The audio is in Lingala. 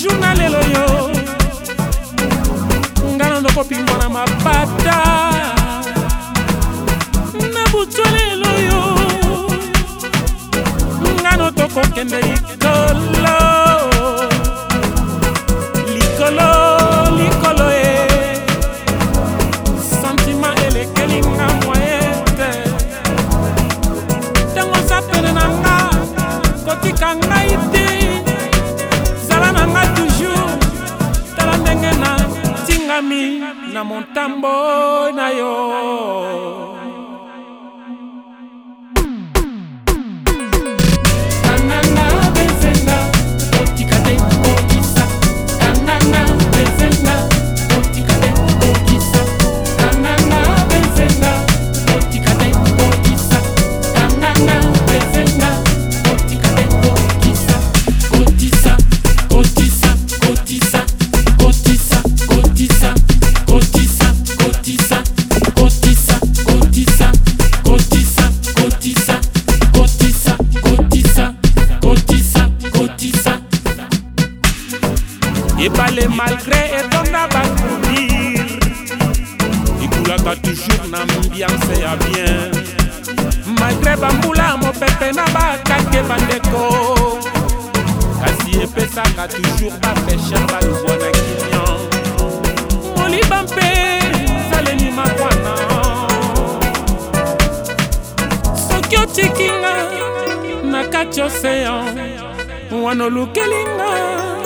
journal lelo yo ngana ndoko pingwa na mapata na butu lelo yo ngano toko kende likolo likolo likolo sentiment elekelinga moyete tango sapene nanga kotika ngai te zala nanga toujours tala ndenge na tingami na montambo na yo. Et pas les malgré et ton abat pour dire il coulaka toujours n'ambiance ya bien malgré bambula mo pepe na bakake bandeko kasi epesaka toujours bapesher baluzwa na kinyan moliba mpe saleni makwana soki otikinga na kati osean wana olukelinga